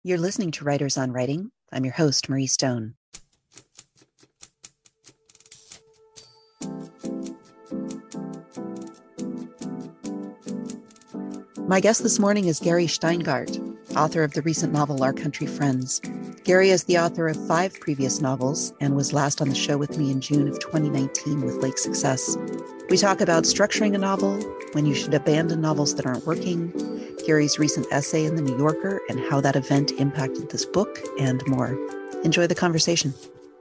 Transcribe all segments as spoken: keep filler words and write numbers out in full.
You're listening to Writers on Writing. I'm your host, Marie Stone. My guest this morning is Gary Shteyngart, author of the recent novel Our Country Friends. Gary is the author of five previous novels and was last on the show with me in June of twenty nineteen with Lake Success. We talk about structuring a novel, when you should abandon novels that aren't working, Gary's recent essay in The New Yorker and how that event impacted this book, and more. Enjoy the conversation.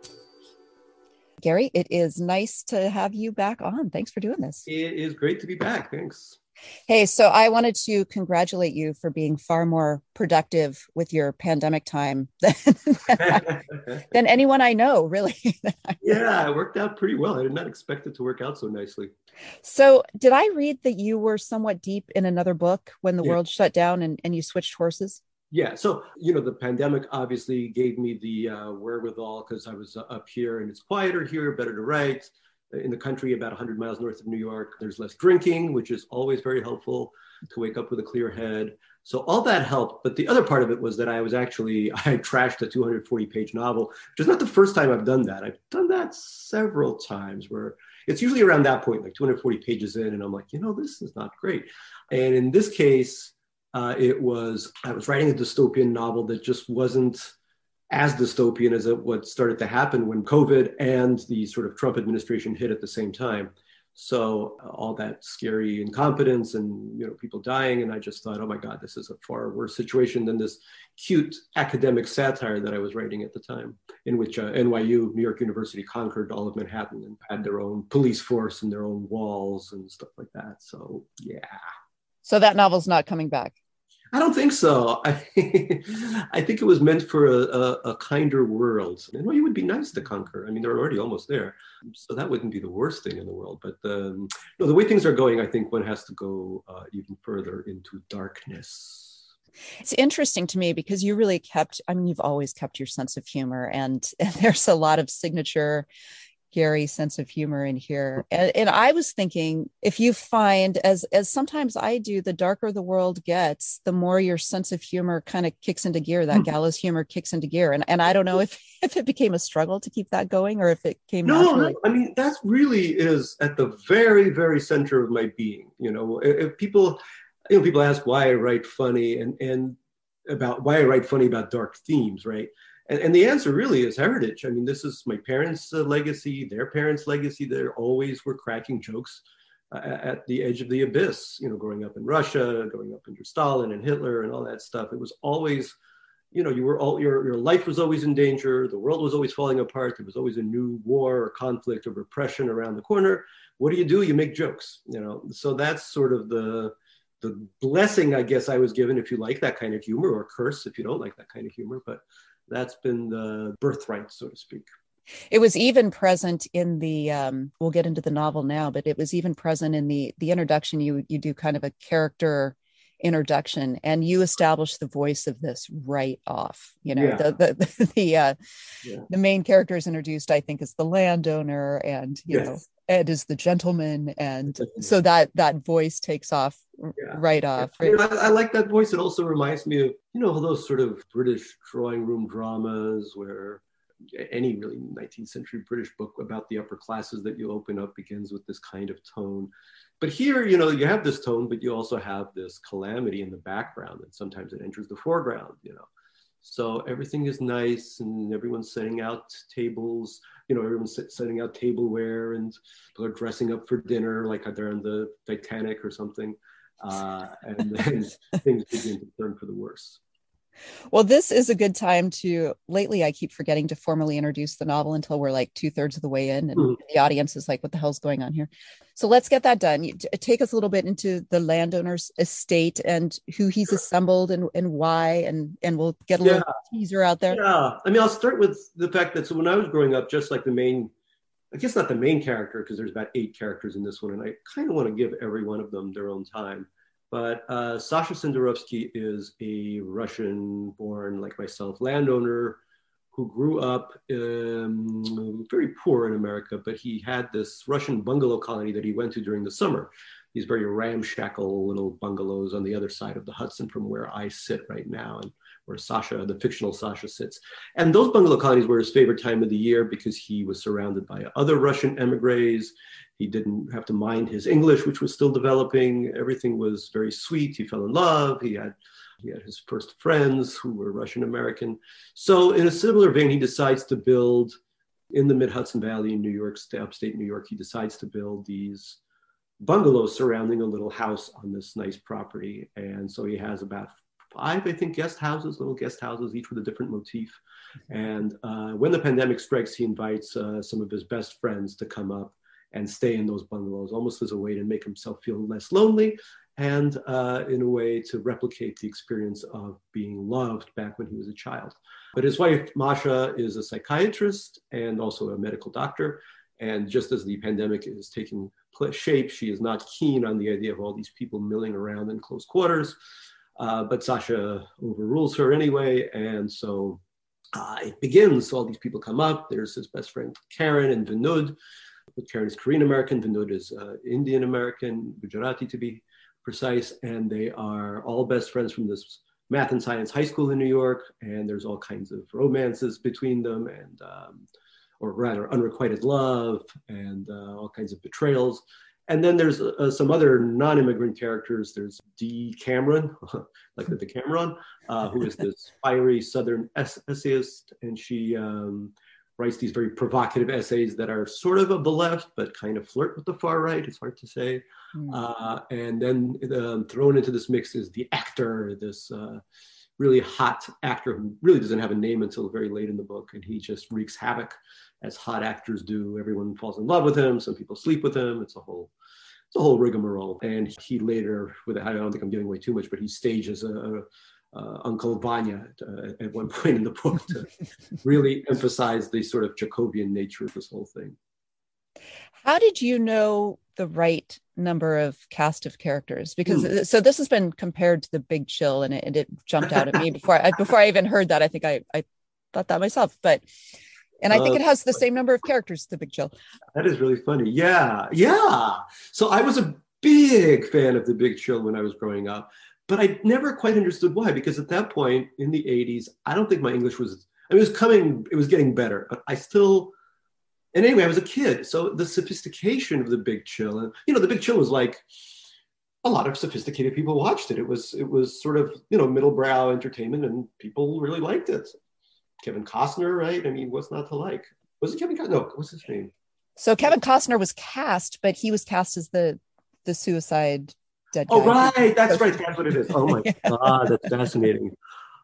Gary, it is nice to have you back on. Thanks for doing this. It is great to be back. Thanks. Hey, so I wanted to congratulate you for being far more productive with your pandemic time than, than, than anyone I know, really. Yeah, it worked out pretty well. I did not expect it to work out so nicely. So did I read that you were somewhat deep in another book when the yeah. world shut down and, and you switched horses? Yeah. So, you know, the pandemic obviously gave me the uh, wherewithal because I was uh, up here and it's quieter here, better to write. In the country, about one hundred miles north of New York, there's less drinking, which is always very helpful to wake up with a clear head. So all that helped. But the other part of it was that I was actually, I trashed a two hundred forty page novel, which is not the first time I've done that. I've done that several times where it's usually around that point, like two hundred forty pages in, and I'm like, you know, this is not great. And in this case, uh, it was, I was writing a dystopian novel that just wasn't as dystopian as it, what started to happen when COVID and the sort of Trump administration hit at the same time. So uh, all that scary incompetence and, you know, people dying. And I just thought, oh my God, this is a far worse situation than this cute academic satire that I was writing at the time, in which uh, N Y U, New York University, conquered all of Manhattan and had their own police force and their own walls and stuff like that. So, yeah. So that novel's not coming back. I don't think so. I, I think it was meant for a, a, a kinder world. And well, you would be nice to conquer. I mean, they're already almost there. So that wouldn't be the worst thing in the world. But um, no, the way things are going, I think one has to go uh, even further into darkness. It's interesting to me because you really kept, I mean, you've always kept your sense of humor. And, and there's a lot of signature Gary sense of humor in here. And, and I was thinking, if you find, as as sometimes I do, the darker the world gets, the more your sense of humor kind of kicks into gear, that gallows humor kicks into gear. And, and I don't know if, if it became a struggle to keep that going or if it came no, naturally. No, I mean, that really is at the very, very center of my being. You know, if people, you know, people ask why I write funny and, and about why I write funny about dark themes, right? And, and the answer really is heritage. I mean, this is my parents' uh, legacy, their parents' legacy. They always were cracking jokes uh, at the edge of the abyss, you know, growing up in Russia, growing up under Stalin and Hitler and all that stuff. It was always, you know, you were all, your, your life was always in danger. The world was always falling apart. There was always a new war or conflict or repression around the corner. What do you do? You make jokes, you know. So that's sort of the, the blessing, I guess, I was given, if you like that kind of humor, or curse if you don't like that kind of humor. But that's been the birthright, so to speak. It was even present in the, um, we'll get into the novel now, but it was even present in the the introduction. You you do kind of a character introduction and you establish the voice of this right off. You know, yeah. the the the, uh, yeah. the main character is introduced, I think, as the landowner, and you yes. know, Ed is the gentleman, and so that that voice takes off yeah. right off. Yeah. I, mean, I, I like that voice. It also reminds me of, you know, those sort of British drawing room dramas where any really nineteenth century British book about the upper classes that you open up begins with this kind of tone. But here, you know, you have this tone, but you also have this calamity in the background, and sometimes it enters the foreground, you know. So everything is nice and everyone's setting out tables, you know, everyone's setting out tableware and people are dressing up for dinner like they're on the Titanic or something. Uh, and then things begin to turn for the worse. Well, this is a good time to, lately I keep forgetting to formally introduce the novel until we're like two thirds of the way in and mm-hmm. the audience is like, what the hell's going on here? So let's get that done. You, take us a little bit into the landowner's estate and who he's sure. assembled and, and why, and, and we'll get a little yeah. teaser out there. Yeah, I mean, I'll start with the fact that, so when I was growing up, just like the main, I guess not the main character, because there's about eight characters in this one, and I kind of want to give every one of them their own time. But uh, Sasha Senderovsky is a Russian-born, like myself, landowner who grew up um, very poor in America, but he had this Russian bungalow colony that he went to during the summer. These very ramshackle little bungalows on the other side of the Hudson from where I sit right now. And where Sasha, the fictional Sasha, sits. And those bungalow colonies were his favorite time of the year because he was surrounded by other Russian emigres. He didn't have to mind his English, which was still developing. Everything was very sweet. He fell in love. He had he had his first friends who were Russian American. So in a similar vein, he decides to build in the mid-Hudson Valley in New York, upstate New York. He decides to build these bungalows surrounding a little house on this nice property. And so he has about five, I think, guest houses, little guest houses, each with a different motif. And uh, when the pandemic strikes, he invites uh, some of his best friends to come up and stay in those bungalows, almost as a way to make himself feel less lonely and uh, in a way to replicate the experience of being loved back when he was a child. But his wife, Masha, is a psychiatrist and also a medical doctor. And just as the pandemic is taking shape, she is not keen on the idea of all these people milling around in close quarters. Uh, but Sasha overrules her anyway. And so uh, it begins. All these people come up. There's his best friend, Karen, and Vinud. But Karen is Korean American. Vinud is uh, Indian American, Gujarati to be precise. And they are all best friends from this math and science high school in New York. And there's all kinds of romances between them, and um, or rather unrequited love, and uh, all kinds of betrayals. And then there's uh, some other non-immigrant characters. There's Dee Cameron, like the Decameron, uh, who is this fiery Southern essayist. And she um, writes these very provocative essays that are sort of of the left, but kind of flirt with the far right. It's hard to say. Mm. Uh, and then um, thrown into this mix is the actor, this uh, really hot actor who really doesn't have a name until very late in the book. And he just wreaks havoc, as hot actors do. Everyone falls in love with him. Some people sleep with him. It's a whole, it's a whole rigmarole. And he later, with I don't think I'm giving away too much, but he stages a, a Uncle Vanya uh, at one point in the book to really emphasize the sort of Jacobian nature of this whole thing. How did you know the right number of cast of characters? Because mm. so this has been compared to The Big Chill, and it, and it jumped out at me before I before I even heard that. I think I I thought that myself, but. And I think uh, it has the same number of characters as The Big Chill. That is really funny. Yeah, yeah. So I was a big fan of The Big Chill when I was growing up, but I never quite understood why, because at that point in the eighties, I don't think my English was, I mean, it was coming, it was getting better, but I still, and anyway, I was a kid. So the sophistication of The Big Chill, and you know, The Big Chill was like, a lot of sophisticated people watched it. It was, it was sort of, you know, middle brow entertainment, and people really liked it. Kevin Costner, right? I mean, what's not to like? Was it Kevin Costner? No, what's his name? So Kevin Costner was cast, but he was cast as the the suicide dead guy. Oh, right. That's right. That's what it is. Oh my yeah. God, that's fascinating.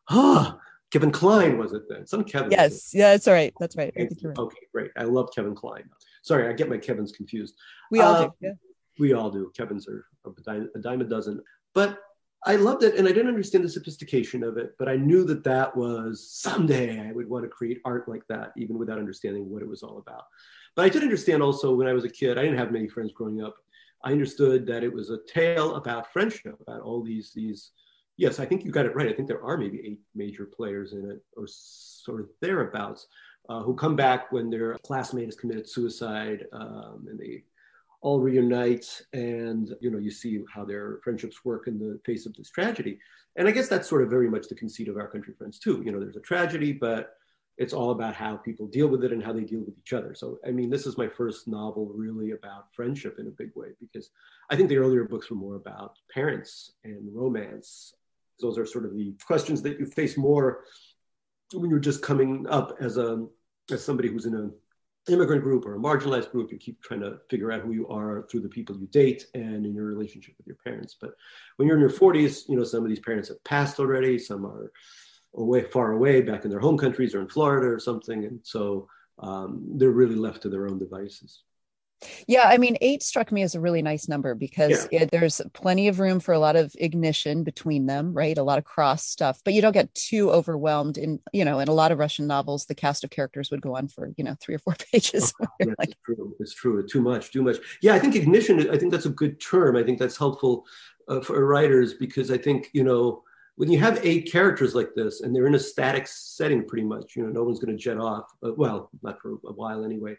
Ah, Kevin Kline was it then? Some Kevin. Yes, yeah, that's all right. That's right. I think you're right. Okay, great. I love Kevin Kline. Sorry, I get my Kevins confused. We all uh, do. Yeah. We all do. Kevins are a dime, a dime a dozen. But I loved it, and I didn't understand the sophistication of it, but I knew that that was someday I would want to create art like that, even without understanding what it was all about. But I did understand also when I was a kid, I didn't have many friends growing up. I understood that it was a tale about friendship, about all these, these, yes, I think you got it right. I think there are maybe eight major players in it, or sort of thereabouts, uh, who come back when their classmate has committed suicide, um, and they all reunite, and you know, you see how their friendships work in the face of this tragedy. And I guess that's sort of very much the conceit of Our Country Friends too. You know, there's a tragedy, but it's all about how people deal with it and how they deal with each other. So, I mean, this is my first novel really about friendship in a big way, because I think the earlier books were more about parents and romance. Those are sort of the questions that you face more when you're just coming up as a as somebody who's in a immigrant group or a marginalized group. You keep trying to figure out who you are through the people you date and in your relationship with your parents. But when you're in your forties, you know, some of these parents have passed already. Some are away, far away, back in their home countries or in Florida or something. And so um, they're really left to their own devices. Yeah, I mean, eight struck me as a really nice number because yeah. it, there's plenty of room for a lot of ignition between them, right? A lot of cross stuff, but you don't get too overwhelmed. In, you know, in a lot of Russian novels, the cast of characters would go on for, you know, three or four pages. Oh, yes, like, it's true. It's true. Too much, too much. Yeah, I think ignition, I think that's a good term. I think that's helpful uh, for writers, because I think, you know, when you have eight characters like this and they're in a static setting pretty much, you know, no one's going to jet off. Uh, well, not for a while anyway.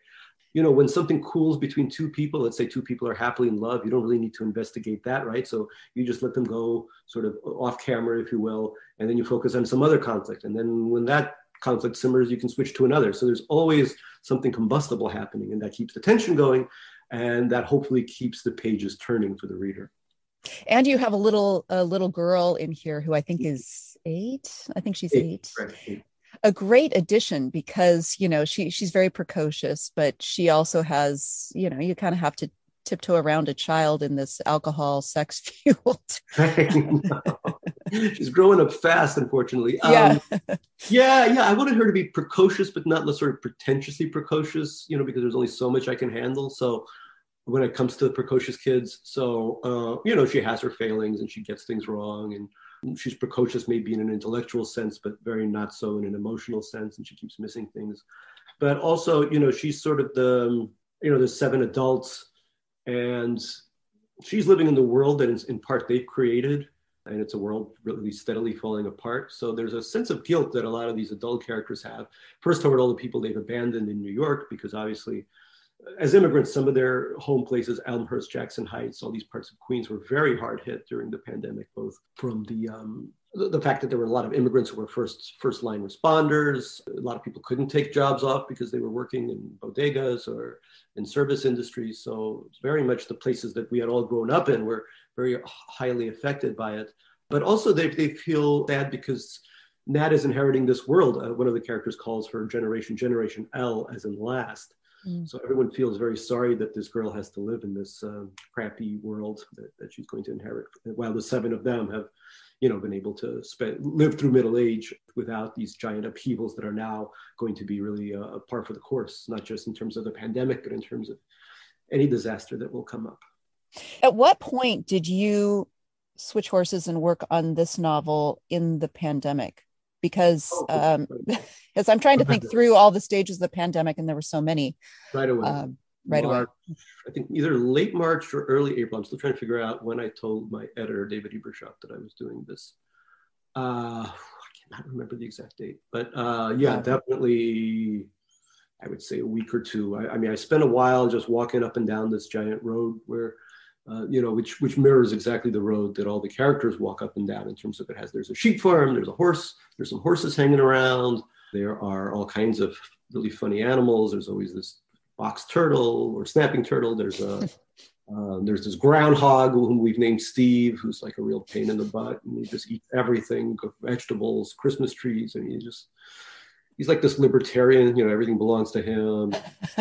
you know, when something cools between two people, let's say two people are happily in love, you don't really need to investigate that, right? So you just let them go sort of off camera, if you will, and then you focus on some other conflict. And then when that conflict simmers, you can switch to another. So there's always something combustible happening, and that keeps the tension going, and that hopefully keeps the pages turning for the reader. And you have a little a little girl in here who I think is eight. I think she's eight. eight. Right. eight. A great addition because, you know, she she's very precocious, but she also has, you know, you kind of have to tiptoe around a child in this alcohol, sex fueled. She's growing up fast, unfortunately. Yeah. Um, yeah, yeah. I wanted her to be precocious, but not sort of pretentiously precocious, you know, because there's only so much I can handle. So when it comes to the precocious kids, so, uh, you know, she has her failings and she gets things wrong, and she's precocious maybe in an intellectual sense, but very not so in an emotional sense, and she keeps missing things. But also, you know, she's sort of the, you know, there's seven adults, and she's living in the world that is in part they've created, and it's a world really steadily falling apart. So there's a sense of guilt that a lot of these adult characters have. First toward all the people they've abandoned in New York, because obviously as immigrants, some of their home places, Elmhurst, Jackson Heights, all these parts of Queens were very hard hit during the pandemic, both from the um, the, the fact that there were a lot of immigrants who were first first line responders. A lot of people couldn't take jobs off because they were working in bodegas or in service industries. So it's very much the places that we had all grown up in were very highly affected by it. But also they, they feel bad because Nat is inheriting this world. Uh, one of the characters calls her generation, Generation L, as in last. Mm. So everyone feels very sorry that this girl has to live in this um, crappy world that, that she's going to inherit, while the seven of them have, you know, been able to spend, live through middle age without these giant upheavals that are now going to be really a, a par for the course, not just in terms of the pandemic, but in terms of any disaster that will come up. At what point did you switch horses and work on this novel in the pandemic? Because oh, um, as I'm trying to think through all the stages of the pandemic, and there were so many. Right away. Um, right March, away. I think either late March or early April. I'm still trying to figure out when I told my editor, David Ebershoff, that I was doing this. Uh, I cannot remember the exact date, but uh, yeah, yeah, definitely, I would say a week or two. I, I mean, I spent a while just walking up and down this giant road where, Uh, you know, which which mirrors exactly the road that all the characters walk up and down in terms of it has, there's a sheep farm, there's a horse, there's some horses hanging around. There are all kinds of really funny animals. There's always this box turtle or snapping turtle. There's a uh, there's this groundhog whom we've named Steve, who's like a real pain in the butt, and he just eats everything, vegetables, Christmas trees, and he just he's like this libertarian. You know, everything belongs to him.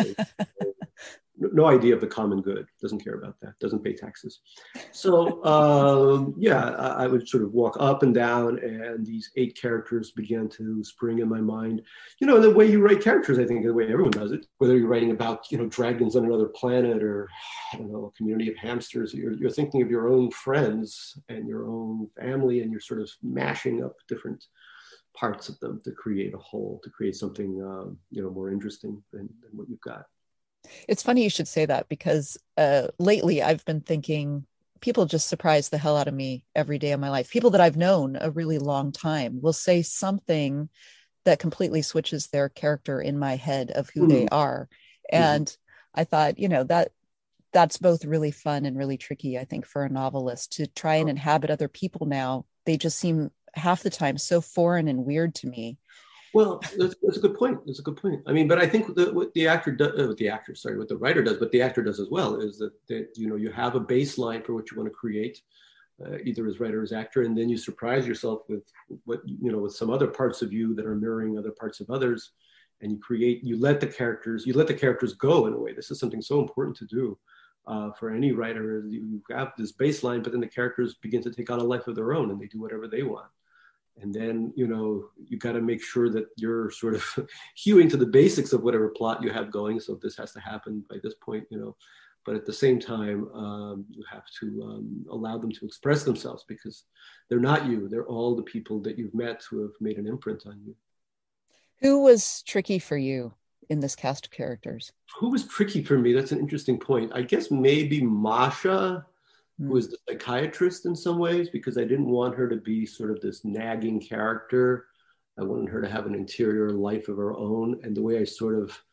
No idea of the common good, doesn't care about that, doesn't pay taxes. So um, yeah, I, I would sort of walk up and down, and these eight characters began to spring in my mind. You know, the way you write characters, I think, the way everyone does it, whether you're writing about, you know, dragons on another planet or, I don't know, a community of hamsters, you're, you're thinking of your own friends and your own family, and you're sort of mashing up different parts of them to create a whole, to create something, um, you know, more interesting than, than what you've got. It's funny you should say that, because uh, lately I've been thinking people just surprise the hell out of me every day of my life. People that I've known a really long time will say something that completely switches their character in my head of who mm. they are. And mm. I thought, you know, that that's both really fun and really tricky, I think, for a novelist to try and inhabit other people now. They just seem half the time so foreign and weird to me. Well, that's, that's a good point. That's a good point. I mean, but I think the, what the actor does, uh, what the actor, sorry, what the writer does, but the actor does as well, is that, that you know, you have a baseline for what you want to create, uh, either as writer or as actor, and then you surprise yourself with what, you know, with some other parts of you that are mirroring other parts of others, and you create, you let the characters, you let the characters go in a way. This is something so important to do uh, for any writer. You have this baseline, but then the characters begin to take on a life of their own, and they do whatever they want. And then, you know, you got to make sure that you're sort of hewing to the basics of whatever plot you have going. So if this has to happen by this point, you know, but at the same time, um, you have to um, allow them to express themselves, because they're not you. They're all the people that you've met who have made an imprint on you. Who was tricky for you in this cast of characters? Who was tricky for me? That's an interesting point. I guess maybe Masha, who was the psychiatrist in some ways, because I didn't want her to be sort of this nagging character. I wanted her to have an interior life of her own. And the way I sort of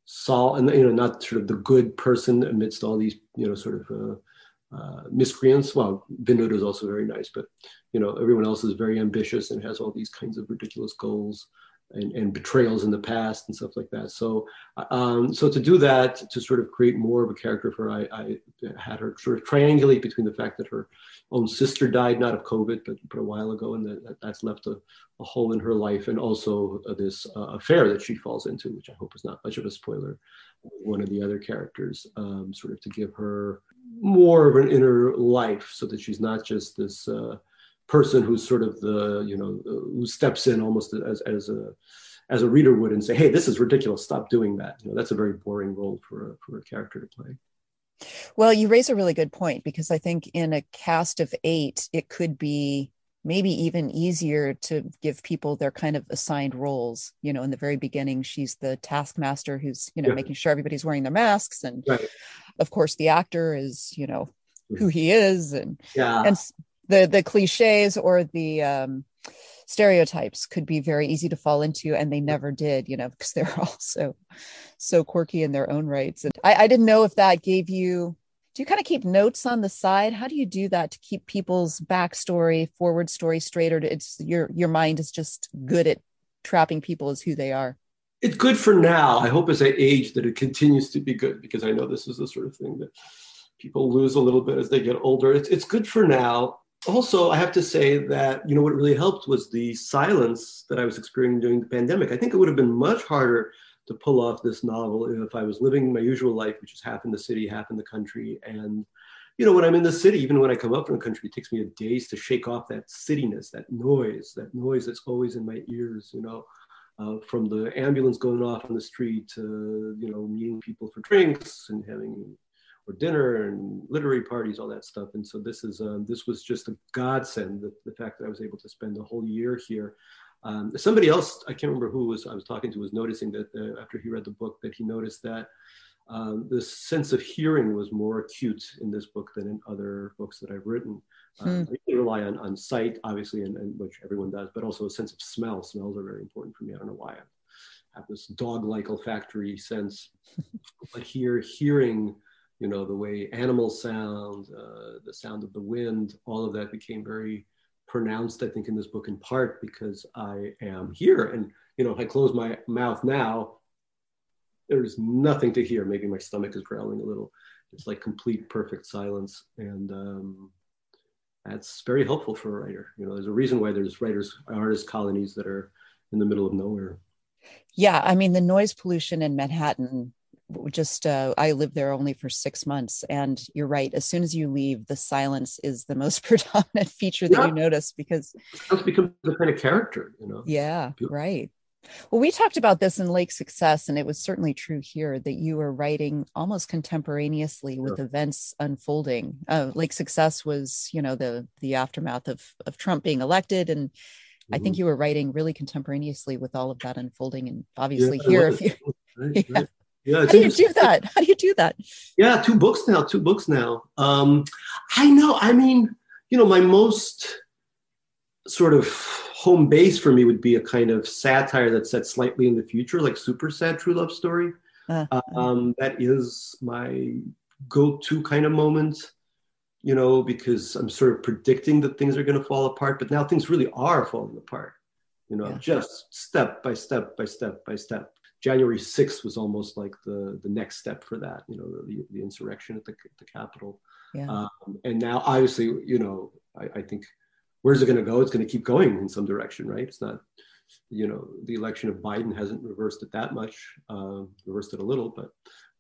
Saul, and you know, not sort of the good person amidst all these, you know, sort of uh, uh, miscreants. Well, Vinod is also very nice, but you know, everyone else is very ambitious and has all these kinds of ridiculous goals and, and betrayals in the past and stuff like that. So, um, so to do that, to sort of create more of a character for her, I, I had her sort of triangulate between the fact that her own sister died, not of COVID, but, but a while ago, and that, that's left a, a hole in her life, and also uh, this uh, affair that she falls into, which I hope is not much of a spoiler, one of the other characters, um, sort of to give her more of an inner life, so that she's not just this uh, person who's sort of the, you know, who steps in almost as, as a as a reader would and say, hey, this is ridiculous, stop doing that. You know, that's a very boring role for a, for a character to play. Well, you raise a really good point, because I think in a cast of eight, it could be maybe even easier to give people their kind of assigned roles. You know, in the very beginning, she's the taskmaster who's, you know, yeah. making sure everybody's wearing their masks. And right. of course, the actor is, you know, who he is. And, yeah. and the, the cliches or the um, stereotypes could be very easy to fall into. And they never did, you know, because they're all so, so quirky in their own rights. And I, I didn't know if that gave you, do you kind of keep notes on the side? How do you do that to keep people's backstory, forward story straight, or it's your your mind is just good at trapping people as who they are? It's good for now. I hope as I age that it continues to be good, because I know this is the sort of thing that people lose a little bit as they get older. It's it's good for now. Also, I have to say that, you know, what really helped was the silence that I was experiencing during the pandemic. I think it would have been much harder to pull off this novel if I was living my usual life, which is half in the city, half in the country. And, you know, when I'm in the city, even when I come up from the country, it takes me a days to shake off that cityness, that noise, that noise that's always in my ears, you know, uh, from the ambulance going off on the street to, you know, meeting people for drinks and having or dinner and literary parties, all that stuff. And so this is um, this was just a godsend, the, the fact that I was able to spend a whole year here. Um, somebody else, I can't remember who was I was talking to, was noticing that uh, after he read the book, that he noticed that um, the sense of hearing was more acute in this book than in other books that I've written. Um, hmm. I rely on, on sight, obviously, and, and which everyone does, but also a sense of smell. Smells are very important for me. I don't know why I have this dog-like olfactory sense, but here, hearing, you know, the way animals sound, uh, the sound of the wind, all of that became very pronounced, I think, in this book, in part because I am here. And, you know, if I close my mouth now, there's nothing to hear. Maybe my stomach is growling a little. It's like complete, perfect silence. And um, that's very helpful for a writer. You know, there's a reason why there's writers, artist colonies that are in the middle of nowhere. Yeah, I mean, the noise pollution in Manhattan, just uh, I lived there only for six months, and you're right, as soon as you leave, the silence is the most predominant feature that yeah. you notice, because it's become the kind of character, you know. Yeah, right. Well, we talked about this in Lake Success, and it was certainly true here that you were writing almost contemporaneously with yeah. events unfolding. Uh, Lake Success was, you know, the the aftermath of of Trump being elected, and mm-hmm. I think you were writing really contemporaneously with all of that unfolding. And obviously yeah, here, if you right, yeah. Right. Yeah, how do you do that? How do you do that? Yeah, two books now, two books now. Um, I know, I mean, you know, my most sort of home base for me would be a kind of satire that's set slightly in the future, like Super Sad True Love Story. Uh, um, that is my go-to kind of moment, you know, because I'm sort of predicting that things are going to fall apart, but now things really are falling apart, you know, yeah. just step by step by step by step. January sixth was almost like the, the next step for that, you know, the, the insurrection at the, the Capitol. Yeah. Um, and now, obviously, you know, I, I think, where's it going to go? It's going to keep going in some direction, right? It's not, you know, the election of Biden hasn't reversed it that much, uh, reversed it a little, but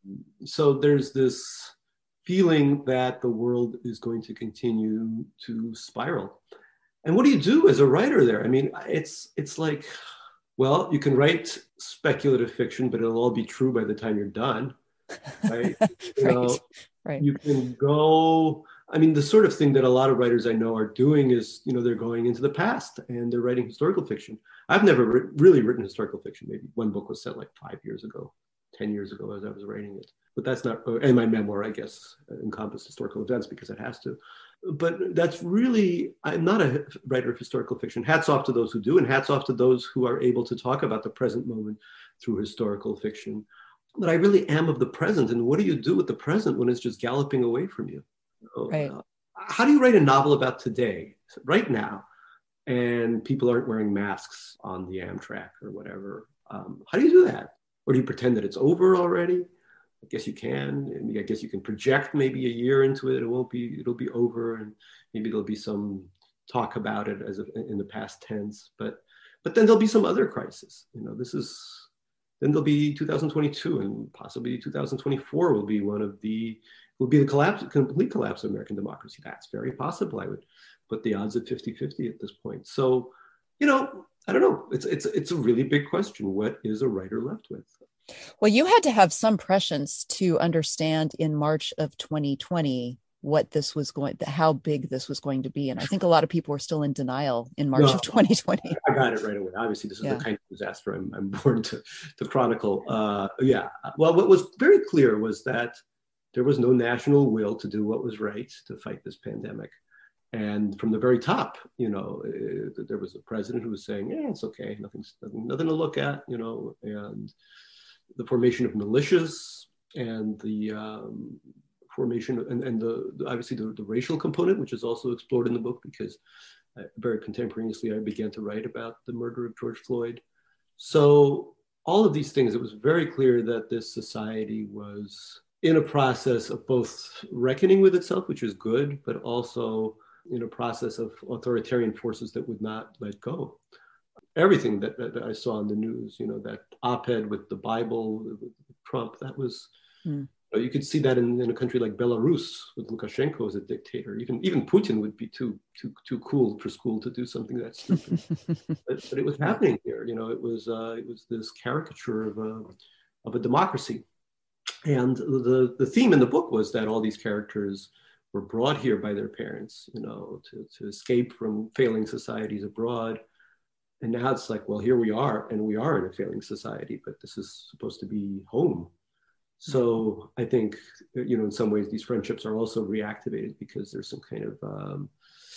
so there's this feeling that the world is going to continue to spiral. And what do you do as a writer there? I mean, it's it's like, well, you can write speculative fiction, but it'll all be true by the time you're done, right? You right. know, right. You can go, I mean, the sort of thing that a lot of writers I know are doing is, you know, they're going into the past and they're writing historical fiction. I've never ri- really written historical fiction. Maybe one book was set like five years ago, ten years ago as I was writing it. But that's not, and my memoir, I guess, encompassed historical events because it has to. But that's really, I'm not a writer of historical fiction. Hats off to those who do, and hats off to those who are able to talk about the present moment through historical fiction. but I really am of the present. And what do you do with the present when it's just galloping away from you? You know, Right. uh, how do you write a novel about today, right now, and people aren't wearing masks on the Amtrak or whatever? Um, how do you do that? Or do you pretend that it's over already? I guess you can. And I guess you can project maybe a year into it. It won't be, it'll be over. And maybe there'll be some talk about it as a, in the past tense. But, but then there'll be some other crisis. You know, this is, then there'll be two thousand twenty-two, and possibly two thousand twenty-four will be one of the, will be the collapse, complete collapse of American democracy. That's very possible. I would put the odds at fifty fifty at this point. So, you know, I don't know. It's, it's, it's a really big question. What is a writer left with? Well, you had to have some prescience to understand in March of twenty twenty what this was going, how big this was going to be. And I think a lot of people were still in denial in March No, of twenty twenty. I got it right away. Obviously, this is Yeah. the kind of disaster I'm, I'm born to, to chronicle. Uh, yeah. Well, what was very clear was that there was no national will to do what was right to fight this pandemic. And from the very top, you know, uh, there was a president who was saying, yeah, it's okay. Nothing's, nothing, nothing to look at, you know, and the formation of militias and the um, formation and, and the, the obviously the, the racial component, which is also explored in the book, because uh, very contemporaneously I began to write about the murder of George Floyd. So all of these things, it was very clear that this society was in a process of both reckoning with itself, which is good, but also in a process of authoritarian forces that would not let go. Everything that, that I saw in the news, you know, that op-ed with the Bible, with Trump, that was, mm. you, know, you could see that in, in a country like Belarus with Lukashenko as a dictator. Even even Putin would be too too too cool for school to do something that stupid. but, but it was happening here. You know, it was uh, it was this caricature of a of a democracy, and the the theme in the book was that all these characters were brought here by their parents, you know, to to escape from failing societies abroad. And now it's like, well, here we are, and we are in a failing society, but this is supposed to be home. So I think, you know, in some ways, these friendships are also reactivated because there's some kind of, um,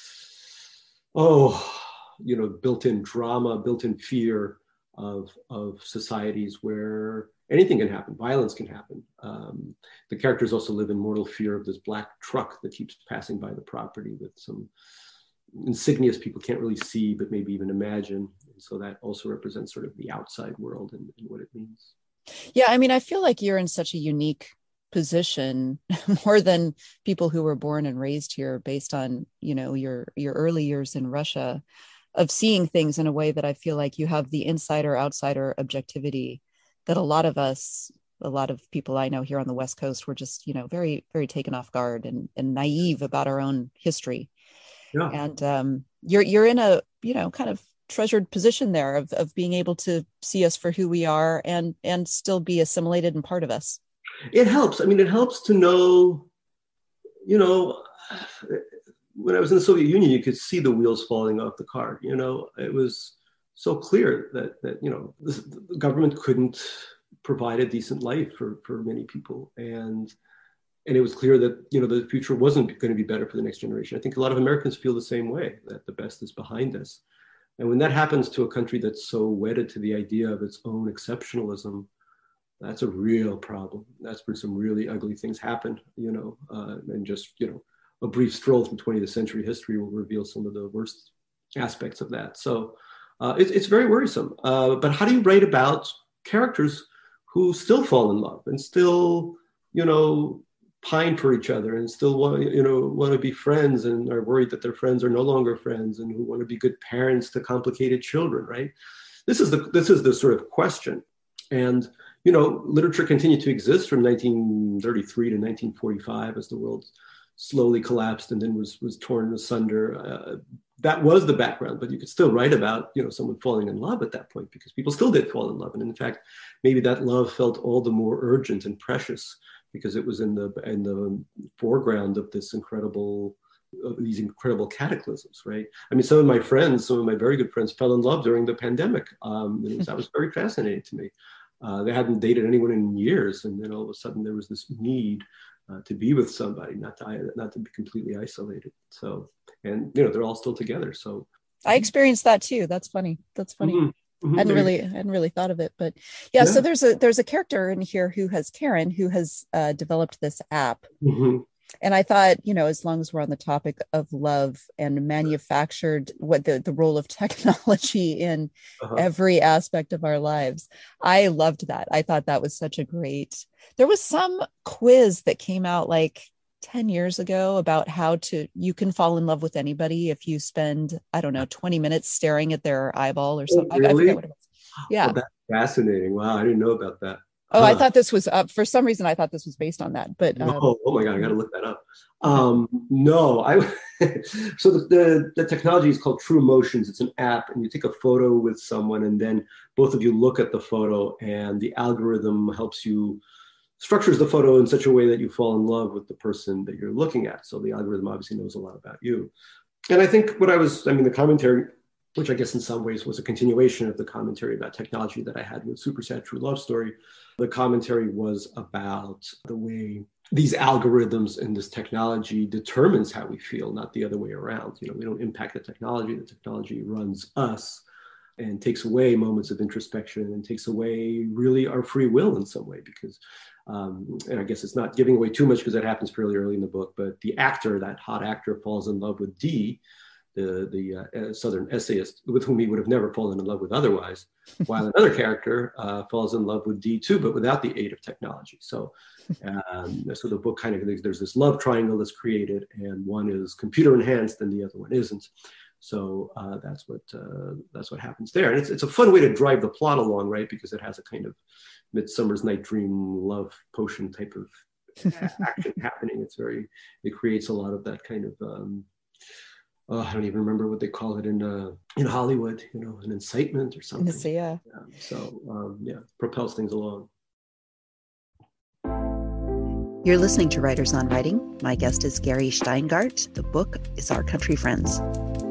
oh, you know, built-in drama, built-in fear of, of societies where anything can happen, violence can happen. Um, the characters also live in mortal fear of this black truck that keeps passing by the property with some insignias people can't really see, but maybe even imagine. And so that also represents sort of the outside world and, and what it means. Yeah, I mean, I feel like you're in such a unique position, more than people who were born and raised here based on, you know, your your early years in Russia, of seeing things in a way that I feel like you have the insider outsider objectivity that a lot of us, a lot of people I know here on the West Coast were just, you know, very, very taken off guard and, and naive about our own history. Yeah. And um, you're you're in a, you know, kind of treasured position there of of being able to see us for who we are and and still be assimilated and part of us. It helps. I mean, it helps to know, you know, when I was in the Soviet Union, you could see the wheels falling off the car. You know, it was so clear that that you know the, the government couldn't provide a decent life for for many people, and. And it was clear that, you know, the future wasn't going to be better for the next generation. I think a lot of Americans feel the same way, that the best is behind us. And when that happens to a country that's so wedded to the idea of its own exceptionalism, that's a real problem. That's where some really ugly things happen, you know, uh, and just, you know, a brief stroll through twentieth century history will reveal some of the worst aspects of that. So uh, it, it's very worrisome. Uh, but how do you write about characters who still fall in love and still, you know, pine for each other and still want, you know, want to be friends and are worried that their friends are no longer friends and who want to be good parents to complicated children, right? This is the this is the sort of question. And, you know, literature continued to exist from nineteen thirty-three to nineteen forty-five as the world slowly collapsed and then was was torn asunder. Uh, that was the background, but you could still write about, you know, someone falling in love at that point because people still did fall in love. And in fact, maybe that love felt all the more urgent and precious because it was in the in the foreground of this incredible, of these incredible cataclysms, right? I mean, some of my friends, some of my very good friends, fell in love during the pandemic. Um, and it was, that was very fascinating to me. Uh, they hadn't dated anyone in years, and then all of a sudden there was this need uh, to be with somebody, not to not to be completely isolated. So, and you know, they're all still together. So, I experienced that too. That's funny. That's funny. Mm-hmm. Mhm, hadn't there you really hadn't really thought of it, but yeah. go. So there's a there's a character in here who has Karen, who has uh, developed this app. Yeah. Hmm. And I thought, you know, as long as we're on the topic of love and manufactured, what the, the role of technology in Uh-huh. every aspect of our lives, I loved that. I thought that was such a great. There was some quiz that came out like ten years ago about how to, you can fall in love with anybody if you spend, I don't know, twenty minutes staring at their eyeball or Oh, something. I, I forget really? what it was. Oh, Yeah. that's fascinating. Wow, I didn't know about that. Oh, I Huh. thought this was up uh, for some reason. I thought this was based on that, but No, um, oh my God, I got to look that up. okay. Um, no, I. So the, the the technology is called True Emotions. It's an app, and you take a photo with someone, and then both of you look at the photo, and the algorithm helps you structures the photo in such a way that you fall in love with the person that you're looking at. So the algorithm obviously knows a lot about you. And I think what I was, I mean, the commentary, which I guess in some ways was a continuation of the commentary about technology that I had with Super Sad True Love Story. The commentary was about the way these algorithms and this technology determines how we feel, not the other way around. You know, we don't impact the technology, the technology runs us and takes away moments of introspection and takes away really our free will in some way because um, and I guess it's not giving away too much because that happens fairly early in the book, but the actor, that hot actor, falls in love with Dee, the, the uh, Southern essayist, with whom he would have never fallen in love with otherwise, while another character uh, falls in love with Dee too, but without the aid of technology. So, um, so the book kind of, there's, there's this love triangle that's created, and one is computer enhanced and the other one isn't. So uh, that's what uh, that's what happens there, and it's it's a fun way to drive the plot along, right? Because it has a kind of Midsummer's Night Dream love potion type of action happening. It's very, it creates a lot of that kind of, um, oh, I don't even remember what they call it in uh, in Hollywood, you know, an incitement or something. So, yeah. Yeah. So um, yeah, propels things along. You're listening to Writers on Writing. My guest is Gary Shteyngart. The book is Our Country Friends.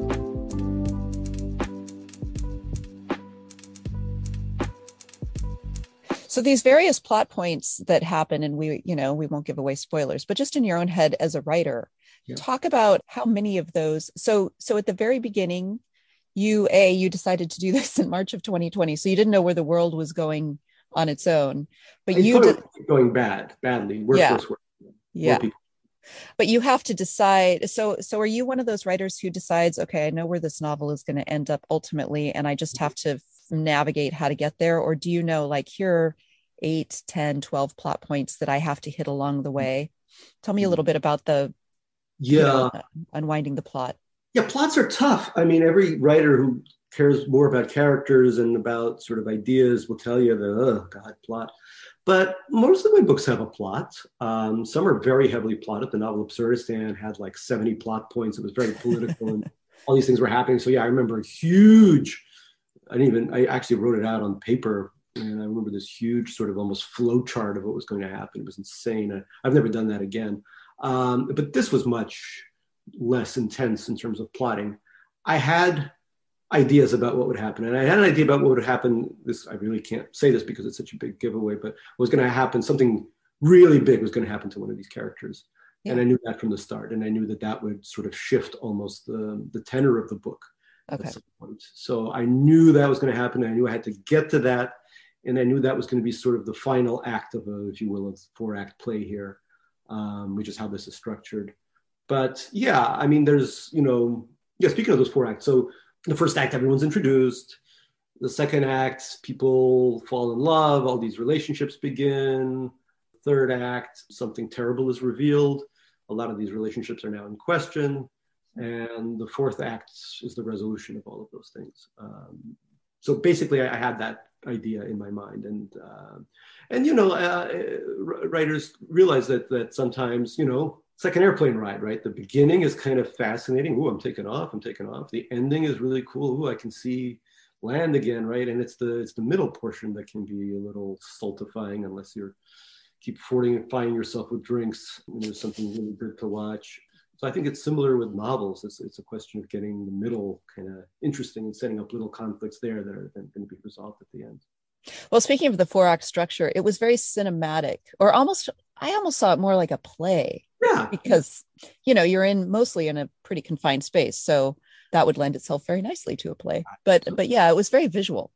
So these various plot points that happen, and we, you know, we won't give away spoilers, but just in your own head as a writer, yeah. Talk about how many of those. So, so at the very beginning, you, a, you decided to do this in March of twenty twenty. So you didn't know where the world was going on its own, but I you did going bad, badly, worse, yeah. worse, worse. Yeah. But you have to decide. So, so are you one of those writers who decides, okay, I know where this novel is going to end up ultimately, and I just have to navigate how to get there? Or do you know, like, here are eight, ten, twelve plot points that I have to hit along the way? Tell me a little bit about the, yeah, you know, unwinding the plot. Yeah, plots are tough. I mean, every writer who cares more about characters and about sort of ideas will tell you that, oh, God, plot. But most of my books have a plot. Um, some are very heavily plotted. The novel Absurdistan had like seventy plot points. It was very political and all these things were happening. So yeah, I remember a huge, I didn't even, I actually wrote it out on paper. And I remember this huge sort of almost flow chart of what was going to happen. It was insane. I, I've never done that again. Um, but this was much less intense in terms of plotting. I had ideas about what would happen. And I had an idea about what would happen. This, I really can't say this because it's such a big giveaway, but what was going to happen, something really big was going to happen to one of these characters. Yeah. And I knew that from the start. And I knew that that would sort of shift almost the, the tenor of the book okay. at some point. So I knew that was going to happen. I knew I had to get to that. And I knew that was going to be sort of the final act of a, if you will, a four act play here, um, which is how this is structured. But yeah, I mean, there's, you know, yeah, speaking of those four acts. So the first act, everyone's introduced. The second act, people fall in love. All these relationships begin. Third act, something terrible is revealed. A lot of these relationships are now in question. And the fourth act is the resolution of all of those things. Um, so basically, I, I had that idea in my mind. And, uh, and you know, uh, writers realize that that sometimes, you know, it's like an airplane ride, right? The beginning is kind of fascinating. Ooh, I'm taking off, I'm taking off. The ending is really cool. Ooh, I can see land again, right? And it's the it's the middle portion that can be a little stultifying unless you're keep fortifying yourself with drinks and there's something really good to watch. So I think it's similar with novels. It's, it's a question of getting the middle kind of interesting and setting up little conflicts there that are then going to be resolved at the end. Well, speaking of the four act structure, it was very cinematic, or almost, I almost saw it more like a play. Yeah. Because, you know, you're in mostly in a pretty confined space. So that would lend itself very nicely to a play. But, but yeah, it was very visual.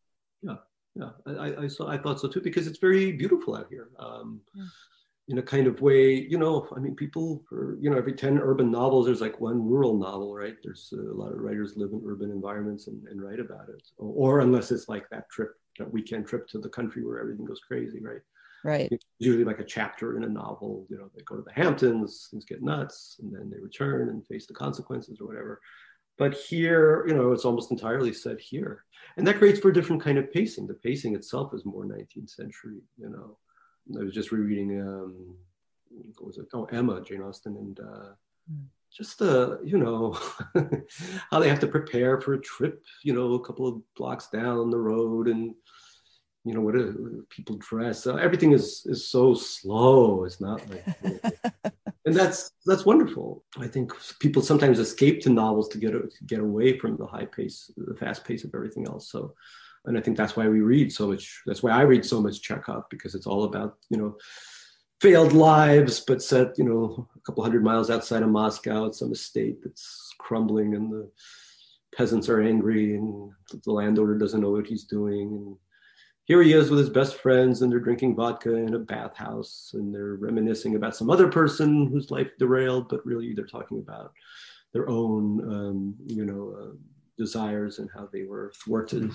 Yeah, yeah. I, I saw. I thought so too because it's very beautiful out here. Um, Yeah. in a kind of way, you know. I mean, people, for, you know, every ten urban novels, there's like one rural novel, right? There's a lot of writers live in urban environments and, and write about it, or, or unless it's like that trip, that weekend trip to the country where everything goes crazy, right? Right. It's usually like a chapter in a novel. You know, they go to the Hamptons, things get nuts, and then they return and face the consequences or whatever. But here, you know, it's almost entirely set here. And that creates for a different kind of pacing. The pacing itself is more nineteenth century, you know. I was just rereading, um, what was it? Oh, Emma, Jane Austen, and uh, mm. just, uh, you know, how they have to prepare for a trip, you know, a couple of blocks down the road, and, you know, what do people dress? Uh, everything is is so slow. It's not like, you know, and that's that's wonderful. I think people sometimes escape to novels to get to get away from the high pace, the fast pace of everything else. So, and I think that's why we read so much. That's why I read so much Chekhov, because it's all about, you know, failed lives, but set, you know, a couple hundred miles outside of Moscow at some estate that's crumbling, and the peasants are angry, and the landowner doesn't know what he's doing, and here he is with his best friends, and they're drinking vodka in a bathhouse, and they're reminiscing about some other person whose life derailed, but really they're talking about their own, um, you know, uh, desires and how they were thwarted.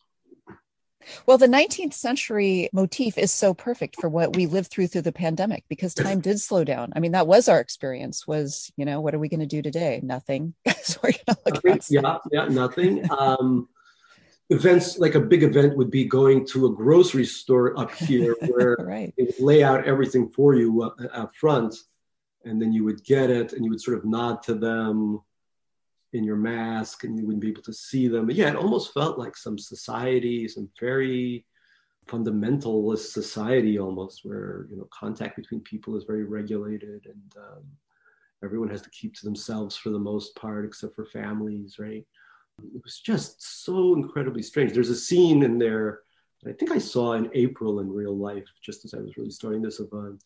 Well, the nineteenth century motif is so perfect for what we lived through through the pandemic, because time did slow down. I mean, that was our experience was, you know, what are we going to do today? Nothing. So we're going to look nothing. outside. Yeah, yeah, nothing. Um, events, like a big event would be going to a grocery store up here where right. they would lay out everything for you up, up front, and then you would get it and you would sort of nod to them in your mask, and you wouldn't be able to see them. But yeah, it almost felt like some society, some very fundamentalist society almost, where, you know, contact between people is very regulated, and um, everyone has to keep to themselves for the most part, except for families, right? It was just so incredibly strange. There's a scene in there that I think I saw in April in real life, just as I was really starting this, of a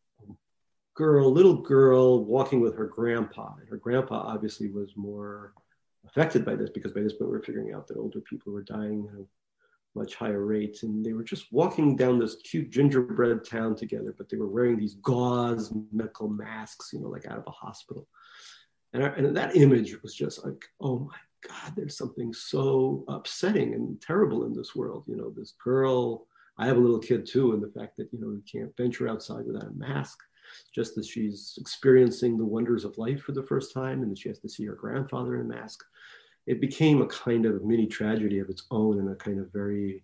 girl, little girl walking with her grandpa. And her grandpa obviously was more affected by this, because by this point we were figuring out that older people were dying at a much higher rate. And they were just walking down this cute gingerbread town together, but they were wearing these gauze medical masks, you know, like out of a hospital. And, I, and that image was just like, oh my God, there's something so upsetting and terrible in this world. You know, this girl, I have a little kid too, and the fact that, you know, you can't venture outside without a mask, just as she's experiencing the wonders of life for the first time, and that she has to see her grandfather in a mask. It became a kind of mini tragedy of its own, and a kind of very,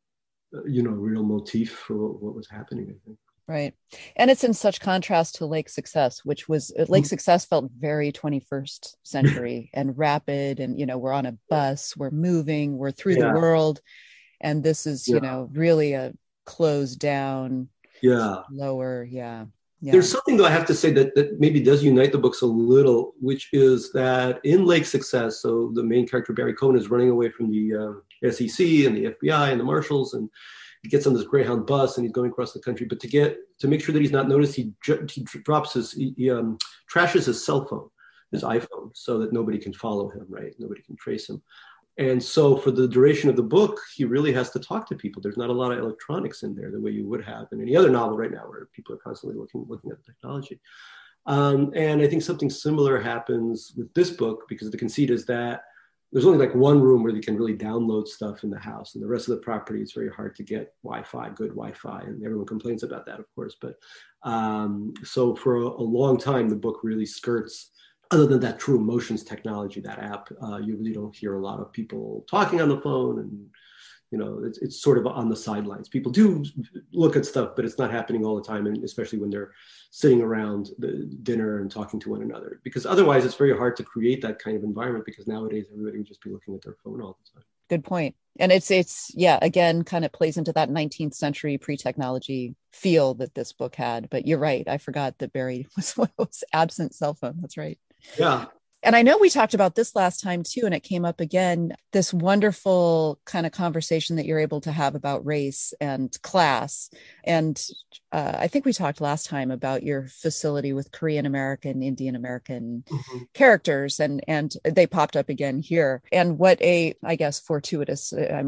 you know, real motif for what, what was happening, I think. Right. And it's in such contrast to Lake Success, which was Lake Success felt very twenty-first century and rapid. And, you know, we're on a bus, we're moving, we're through yeah. the world. And this is, yeah. you know, really a closed down, yeah, lower. Yeah. yeah. There's something, though, I have to say that, that maybe does unite the books a little, which is that in Lake Success, so the main character, Barry Cohen, is running away from the uh, S E C and the F B I and the marshals, and he gets on this Greyhound bus and he's going across the country. But to get to make sure that he's not noticed, he, he drops his, he, he um, trashes his cell phone, his iPhone, so that nobody can follow him, right? Nobody can trace him. And so for the duration of the book, he really has to talk to people. There's not a lot of electronics in there the way you would have in any other novel right now, where people are constantly looking, looking at the technology. Um, and I think something similar happens with this book, because the conceit is that there's only like one room where you can really download stuff in the house, and the rest of the property is very hard to get Wi-Fi, good Wi-Fi, and everyone complains about that, of course. But um, so for a, a long time, the book really skirts, other than that True Emotions technology, that app, uh, you really don't hear a lot of people talking on the phone, and you know, it's it's sort of on the sidelines. People do look at stuff, but it's not happening all the time, and especially when they're sitting around the dinner and talking to one another, because otherwise it's very hard to create that kind of environment, because nowadays everybody would just be looking at their phone all the time. Good point. And it's, it's yeah, again, kind of plays into that nineteenth century pre-technology feel that this book had. But you're right. I forgot that Barry was one of those absent cell phone. That's right. Yeah. And I know we talked about this last time too, and it came up again, this wonderful kind of conversation that you're able to have about race and class. And uh, I think we talked last time about your facility with Korean American, Indian American mm-hmm. characters, and, and they popped up again here. And what a, I guess, fortuitous, I mean,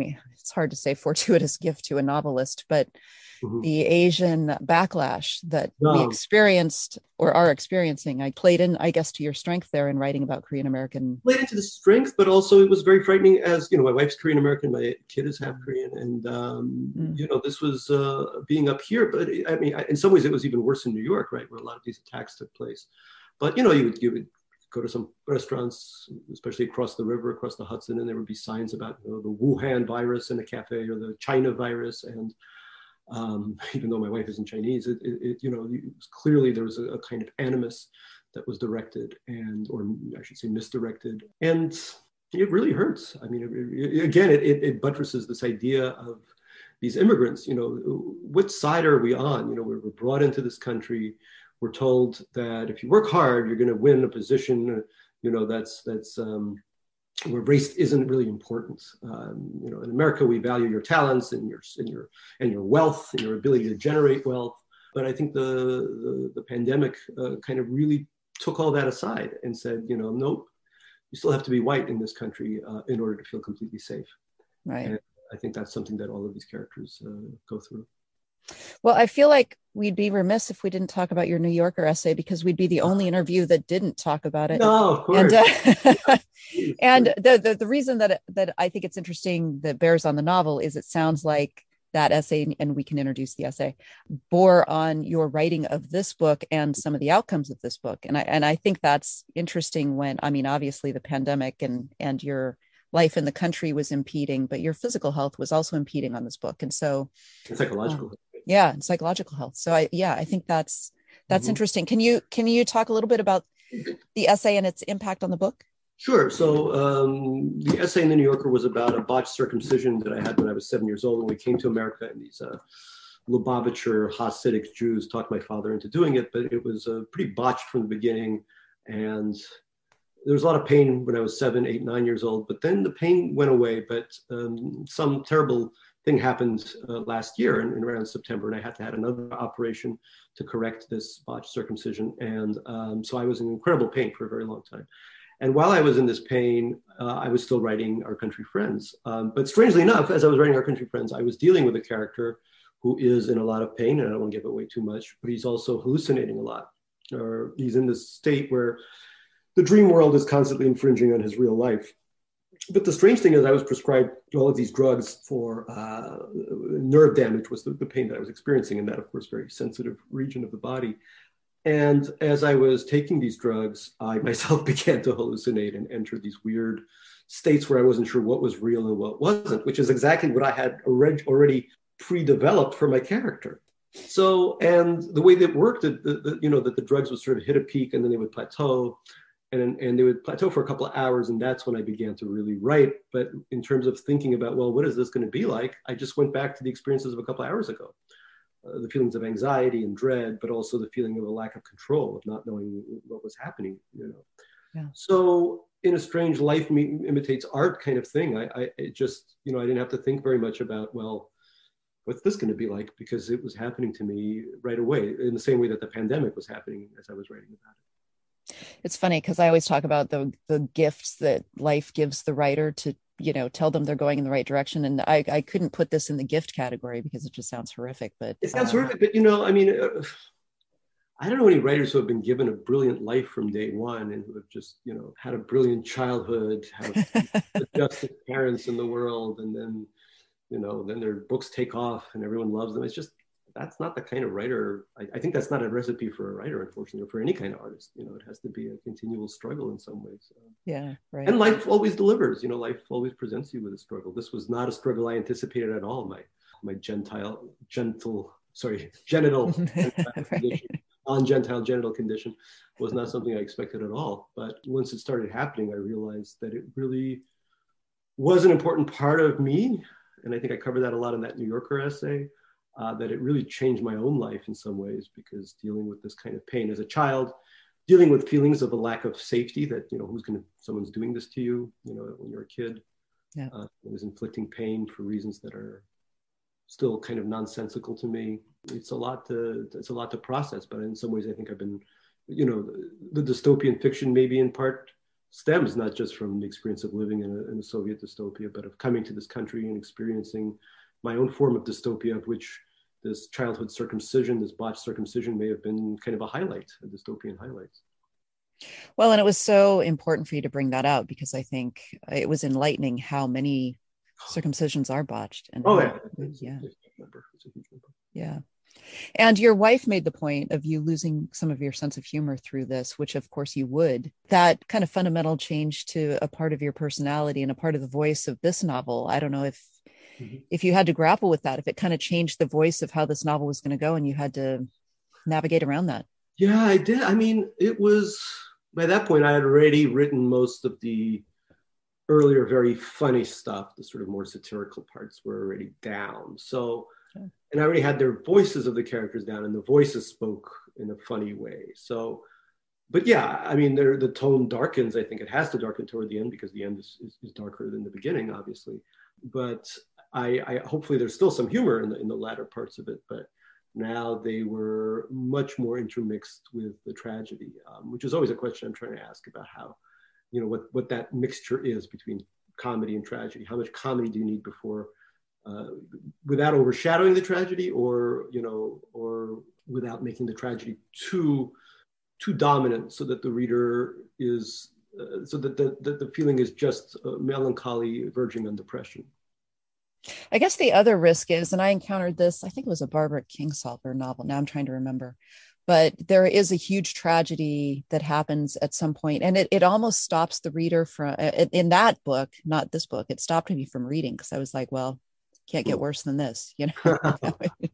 it's hard to say fortuitous gift to a novelist, but Mhm. the Asian backlash that we No, experienced or are experiencing, I played in, I guess, to your strength there in writing about Korean American. played into the strength, but also it was very frightening. As you know, my wife's Korean American, my kid is half Korean, and um, Mm. you know, this was uh, being up here. But I mean, in some ways, it was even worse in New York, right, where a lot of these attacks took place. But you know, you would you would go to some restaurants, especially across the river, across the Hudson, and there would be signs about you know, the Wuhan virus in a cafe or the China virus, and um, even though my wife isn't Chinese, it, it, it you know, it was clearly there was a, a kind of animus that was directed and, or I should say misdirected. And it really hurts. I mean, it, it, again, it, it buttresses this idea of these immigrants, you know, what side are we on? You know, we're, we're brought into this country. We're told that if you work hard, you're going to win a position, you know, that's, that's, um, where race isn't really important. Um, you know, in America, we value your talents and your and your and your wealth and your ability to generate wealth. But I think the the, the pandemic uh, kind of really took all that aside and said, you know, nope, you still have to be white in this country uh, in order to feel completely safe. Right. And I think that's something that all of these characters uh, go through. Well, I feel like we'd be remiss if we didn't talk about your New Yorker essay, because we'd be the only interview that didn't talk about it. No, of course. And, uh, yeah, and the, the the reason that that I think it's interesting that bears on the novel is it sounds like that essay, and we can introduce the essay, bore on your writing of this book and some of the outcomes of this book. And I and I think that's interesting when, I mean, obviously the pandemic and and your life in the country was impeding, but your physical health was also impeding on this book. And so psychological. Um, yeah, and psychological health. So I, yeah, I think that's, that's mm-hmm. interesting. Can you, can you talk a little bit about the essay and its impact on the book? Sure. So um, the essay in the New Yorker was about a botched circumcision that I had when I was seven years old when we came to America, and these uh, Lubavitcher Hasidic Jews talked my father into doing it, but it was uh, pretty botched from the beginning. And there was a lot of pain when I was seven, eight, nine years old, but then the pain went away. But um, some terrible thing happened uh, last year in, in around September, and I had to have another operation to correct this botched circumcision. And um, so I was in incredible pain for a very long time. And while I was in this pain, uh, I was still writing Our Country Friends. Um, but strangely enough, as I was writing Our Country Friends, I was dealing with a character who is in a lot of pain, and I don't want to give away too much, but he's also hallucinating a lot. Or he's in this state where the dream world is constantly infringing on his real life. But the strange thing is I was prescribed all of these drugs for uh, nerve damage was the, the pain that I was experiencing, and that, of course, very sensitive region of the body. And as I was taking these drugs, I myself began to hallucinate and enter these weird states where I wasn't sure what was real and what wasn't, which is exactly what I had already pre-developed for my character. So, and the way that worked, the, the, you know, that the drugs would sort of hit a peak and then they would plateau. And, and they would plateau for a couple of hours, and that's when I began to really write. But in terms of thinking about, well, what is this going to be like? I just went back to the experiences of a couple of hours ago. Uh, the feelings of anxiety and dread, but also the feeling of a lack of control, of not knowing what was happening, you know. Yeah. So in a strange life me- imitates art kind of thing, I, I it just, you know, I didn't have to think very much about, well, what's this going to be like? Because it was happening to me right away in the same way that the pandemic was happening as I was writing about it. It's funny because I always talk about the the gifts that life gives the writer to, you know, tell them they're going in the right direction. And I, I couldn't put this in the gift category because it just sounds horrific. But it sounds um, horrific. But, you know, I mean, uh, I don't know any writers who have been given a brilliant life from day one and who have just, you know, had a brilliant childhood, have the justest parents in the world. And then, you know, then their books take off and everyone loves them. It's just, that's not the kind of writer. I, I think that's not a recipe for a writer, unfortunately, or for any kind of artist. You know, it has to be a continual struggle in some ways. Um, yeah, right. And life always delivers. You know, life always presents you with a struggle. This was not a struggle I anticipated at all. My my gentile, gentle, sorry, genital right. condition, non-gentile genital condition was not something I expected at all. But once it started happening, I realized that it really was an important part of me. And I think I covered that a lot in that New Yorker essay. Uh, that it really changed my own life in some ways, because dealing with this kind of pain as a child, dealing with feelings of a lack of safety, that, you know, who's going to, someone's doing this to you, you know, when you're a kid, yeah. uh, it was inflicting pain for reasons that are still kind of nonsensical to me. It's a lot to, it's a lot to process, but in some ways I think I've been, you know, the, the dystopian fiction maybe in part stems not just from the experience of living in a, in a Soviet dystopia, but of coming to this country and experiencing my own form of dystopia, of which this childhood circumcision, this botched circumcision may have been kind of a highlight, a dystopian highlight. Well, and it was so important for you to bring that out because I think it was enlightening how many circumcisions are botched. And oh, how, yeah. It's, yeah. It's a number. It's a huge number. Yeah. And your wife made the point of you losing some of your sense of humor through this, which of course you would. That kind of fundamental change to a part of your personality and a part of the voice of this novel. I don't know if mm-hmm. if you had to grapple with that, if it kind of changed the voice of how this novel was going to go and you had to navigate around that. Yeah, I did. I mean, it was, by that point, I had already written most of the earlier, very funny stuff. The sort of more satirical parts were already down. So, and I already had their voices of the characters down, and the voices spoke in a funny way. So, but yeah, I mean, the tone darkens. I think it has to darken toward the end because the end is, is, is darker than the beginning, obviously. But I, I hopefully there's still some humor in the in the latter parts of it. But now they were much more intermixed with the tragedy, um, which is always a question I'm trying to ask about how, you know, what what that mixture is between comedy and tragedy. How much comedy do you need before? Uh, without overshadowing the tragedy, or you know, or without making the tragedy too too dominant, so that the reader is, uh, so that the, the the feeling is just uh, melancholy, verging on depression. I guess the other risk is, and I encountered this, I think it was a Barbara Kingsolver novel. Now I'm trying to remember, but there is a huge tragedy that happens at some point, and it it almost stops the reader from. In that book, not this book, it stopped me from reading because I was like, well. Can't get worse than this, you know. Right.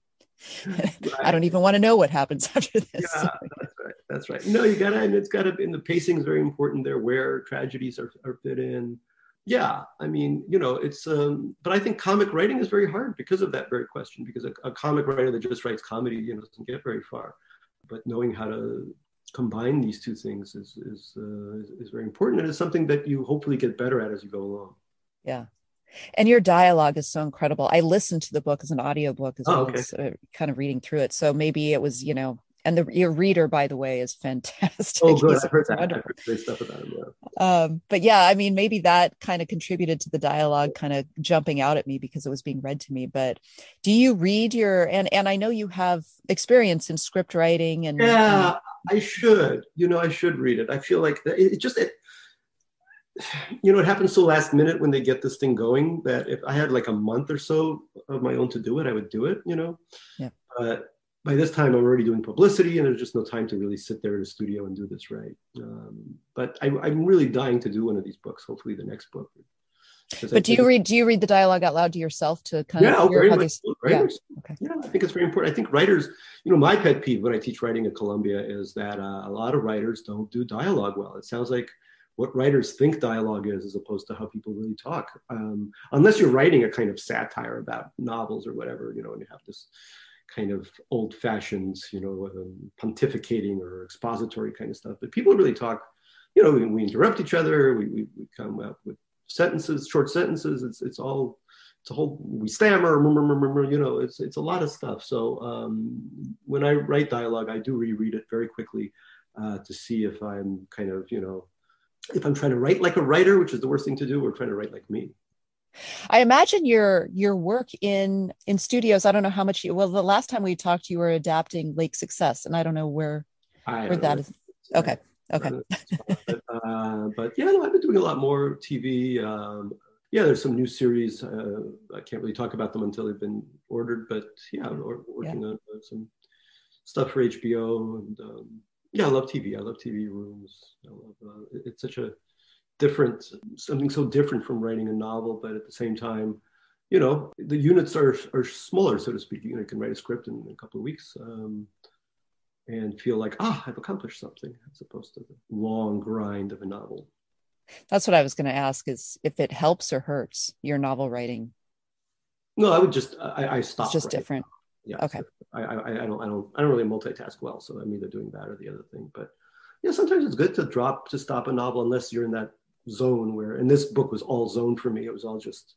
I don't even want to know what happens after this. Yeah, that's right. That's right. No, you gotta, and it's gotta. And the pacing is very important there, where tragedies are, are fit in. Yeah, I mean, you know, it's. Um, but I think comic writing is very hard because of that very question. Because a, a comic writer that just writes comedy, you know, doesn't get very far. But knowing how to combine these two things is is uh, is, is very important, and it's something that you hopefully get better at as you go along. Yeah. And your dialogue is so incredible. I listened to the book as an audiobook as oh, well okay. as uh, kind of reading through it. So maybe it was, you know, and the your reader, by the way, is fantastic. Oh, good. He's I've heard that. wonderful. I've heard great stuff about him. Yeah. Um, but yeah, I mean, maybe that kind of contributed to the dialogue kind of jumping out at me because it was being read to me. But do you read your, and, and I know you have experience in script writing and. Yeah, and, I should, you know, I should read it. I feel like it, it just, it, you know, it happens so last minute when they get this thing going that if I had like a month or so of my own to do it, I would do it, you know. Yeah. But by this time, I'm already doing publicity, and there's just no time to really sit there in the studio and do this right. Um, but I, I'm really dying to do one of these books. Hopefully, the next book. But do you read? Do you read the dialogue out loud to yourself to kind yeah, of hear very how much these? So, writers. Yeah. Okay. Yeah, I think it's very important. I think writers, you know, my pet peeve when I teach writing at Columbia is that uh, a lot of writers don't do dialogue well. It sounds like what writers think dialogue is, as opposed to how people really talk. Um, unless you're writing a kind of satire about novels or whatever, you know, and you have this kind of old-fashioned, you know, um, pontificating or expository kind of stuff. But people really talk, you know, we, we interrupt each other, we, we, we come up with sentences, short sentences. It's it's all, it's a whole, we stammer, you know, it's it's a lot of stuff. So um, when I write dialogue, I do reread it very quickly uh, to see if I'm kind of, you know, if I'm trying to write like a writer, which is the worst thing to do, or trying to write like me. I imagine your your work in in studios. I don't know how much you. Well, the last time we talked, you were adapting Lake Success, and I don't know where I where that know. is. Okay, okay. but, uh, but yeah, no, I've been doing a lot more T V. Um, yeah, there's some new series. Uh, I can't really talk about them until they've been ordered. But yeah, I'm working yeah. on some stuff for H B O, and um, yeah, I love T V. I love T V rooms. I love. Uh, it's such a different, something so different from writing a novel, but at the same time, you know, the units are are smaller, so to speak. You know, you can write a script in a couple of weeks um, and feel like, ah, I've accomplished something, as opposed to the long grind of a novel. That's what I was going to ask: is if it helps or hurts your novel writing. No, I would just I, I stop. It's just writing. different. Yeah. Okay. So I, I I don't I don't I don't really multitask well, so I'm either doing that or the other thing. But yeah, sometimes it's good to drop to stop a novel unless you're in that zone where, and this book was all zone for me. It was all just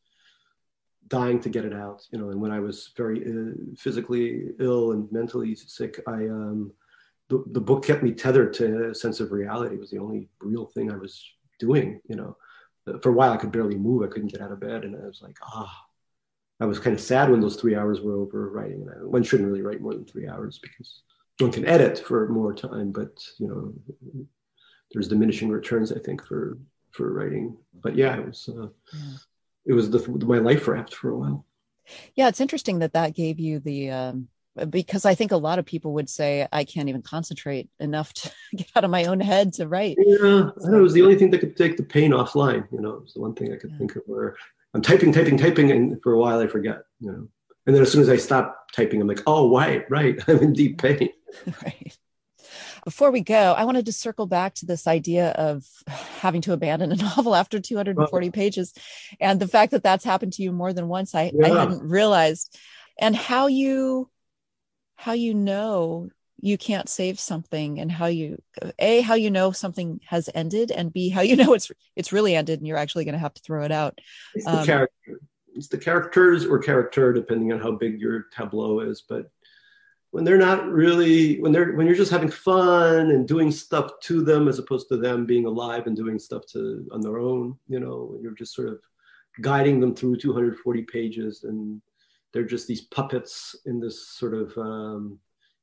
dying to get it out, you know. And when I was very uh, physically ill and mentally sick, I um, the, the book kept me tethered to a sense of reality. It was the only real thing I was doing, you know. For a while, I could barely move. I couldn't get out of bed. And I was like, ah, I was kind of sad when those three hours were over writing. And I, one shouldn't really write more than three hours because one can edit for more time. But, you know, there's diminishing returns, I think, for, for writing. But yeah, it was, uh, yeah. it was the, my life raft for a while. Yeah, it's interesting that that gave you the, um, because I think a lot of people would say, I can't even concentrate enough to get out of my own head to write. Yeah, I know, it was the only thing that could take the pain offline. You know, it was the one thing I could yeah. think of where I'm typing, typing, typing, and for a while I forget, you know. And then as soon as I stop typing, I'm like, oh, right, right, I'm in deep pain. Right. Before we go, I wanted to circle back to this idea of having to abandon a novel after two hundred forty oh. pages. And the fact that that's happened to you more than once, I, yeah. I hadn't realized. And how you... how you know you can't save something, and how you, A, how you know something has ended, and B, how you know it's it's really ended and you're actually going to have to throw it out. It's the um, character. It's the characters or character, depending on how big your tableau is. But when they're not really, when they're when you're just having fun and doing stuff to them as opposed to them being alive and doing stuff to on their own, you know, you're just sort of guiding them through two hundred forty pages, and they're just these puppets in this sort of um,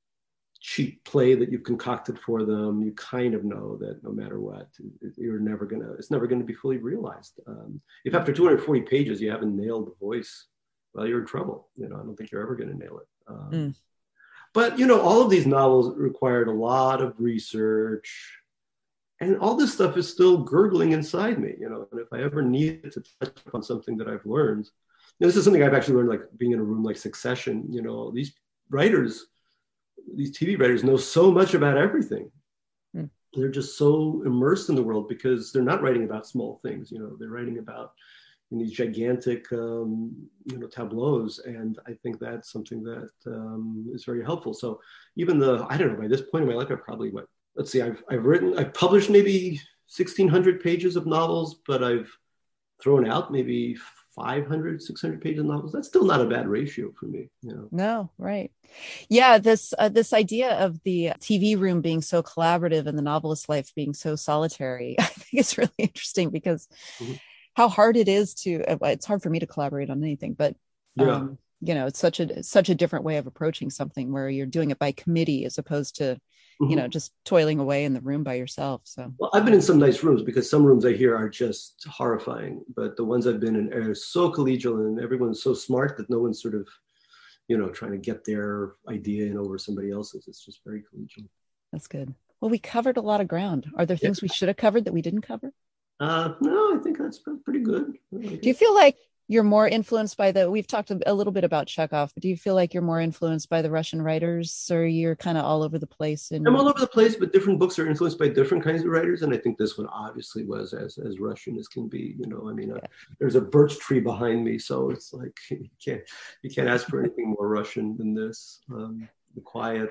cheap play that you've concocted for them. You kind of know that no matter what, you're never gonna, it's never gonna be fully realized. Um, if after two hundred forty pages you haven't nailed the voice, well, you're in trouble. You know, I don't think you're ever gonna nail it. Um, mm. But, you know, all of these novels required a lot of research, and all this stuff is still gurgling inside me, you know, and if I ever needed to touch upon something that I've learned, this is something I've actually learned, like being in a room like Succession. You know, these writers, these T V writers know so much about everything. Mm. They're just so immersed in the world because they're not writing about small things. You know, they're writing about in these gigantic, um, you know, tableaus. And I think that's something that um, is very helpful. So even the, I don't know, by this point in my life, I've probably, what, let's see, I've, I've written, I've published maybe sixteen hundred pages of novels, but I've thrown out maybe five hundred, six hundred pages of novels. That's still not a bad ratio for me. You know? No, right. Yeah. This, uh, this idea of the T V room being so collaborative and the novelist's life being so solitary, I think it's really interesting because mm-hmm. how hard it is to, it's hard for me to collaborate on anything, but yeah. um, you know, it's such a, such a different way of approaching something where you're doing it by committee as opposed to, mm-hmm. you know, just toiling away in the room by yourself. So, well, I've been in some nice rooms because some rooms I hear are just horrifying, but the ones I've been in are so collegial and everyone's so smart that no one's sort of, you know, trying to get their idea in over somebody else's. It's just very collegial. That's good. Well, we covered a lot of ground. Are there things yeah. we should have covered that we didn't cover? Uh, no, I think that's pretty good. Do you feel like you're more influenced by the, we've talked a little bit about Chekhov, but do you feel like you're more influenced by the Russian writers, or you're kind of all over the place? And I'm all over the place, but different books are influenced by different kinds of writers. And I think this one obviously was as, as Russian as can be, you know, I mean, uh, yeah. there's a birch tree behind me. So it's like, you can't, you can't ask for anything more Russian than this. Um, the quiet.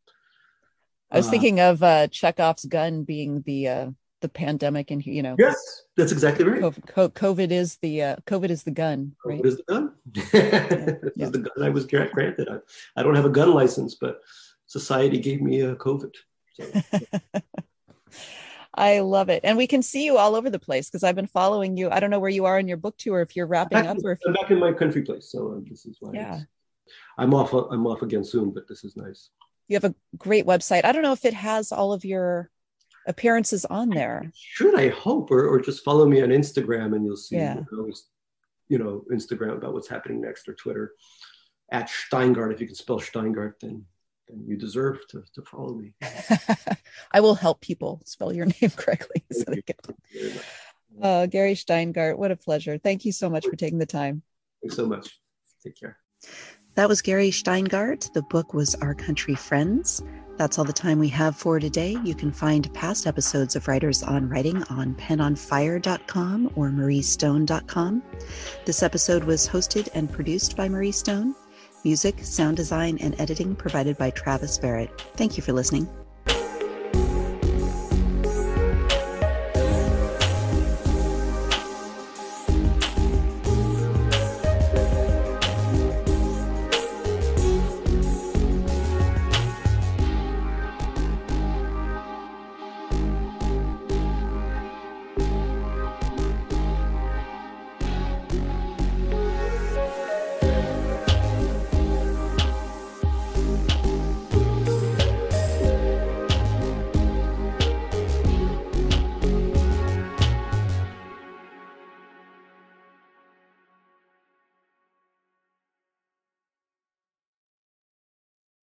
I was uh, thinking of uh, Chekhov's gun being the, uh, the pandemic, and you know, yes, that's exactly right. COVID, COVID is the uh, COVID is the gun. Right? COVID is the gun. yeah. This yeah. is the gun I was granted. I, I don't have a gun license, but society gave me a COVID. So. I love it, and we can see you all over the place because I've been following you. I don't know where you are in your book tour, if you're wrapping back, up, or if I'm you... back in my country place. So uh, this is why. Yeah, I'm off. I'm off again soon, but this is nice. You have a great website. I don't know if it has all of your appearances on there. Should, I hope, or, or just follow me on Instagram and you'll see, yeah. you know, Instagram about what's happening next, or Twitter at Steingart. If you can spell Steingart, then then you deserve to, to follow me. I will help people spell your name correctly. So they can. Uh, Gary Shteyngart, what a pleasure. Thank you so much for taking the time. Thanks so much. Take care. That was Gary Shteyngart. The book was Our Country Friends. That's all the time we have for today. You can find past episodes of Writers on Writing on pen on fire dot com or marie stone dot com. This episode was hosted and produced by Marie Stone. Music, sound design, and editing provided by Travis Barrett. Thank you for listening.